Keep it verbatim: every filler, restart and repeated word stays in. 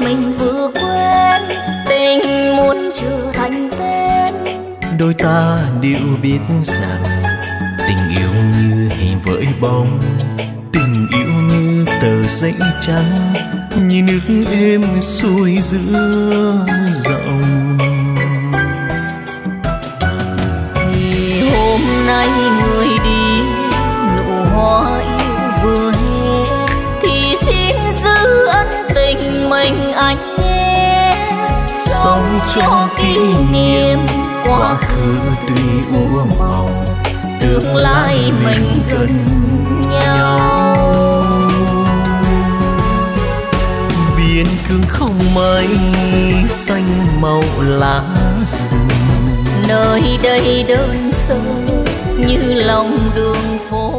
mình vừa quen, tình muốn trở thành tên. Đôi ta đều biết rằng tình yêu như hình với bóng, tình yêu như tờ giấy trắng, như nước êm xuôi giữa dòng. Thì hôm nay người đi, nụ hoa yêu vừa hết, thì xin giữ ân tình mình anh nhé. Sống cho kỷ niệm, quá khứ tuy úa màu, tương lai mình gần nhau. Biển cương không mây, xanh màu lá rừng, nơi đây đơn sơ như lòng đường phố.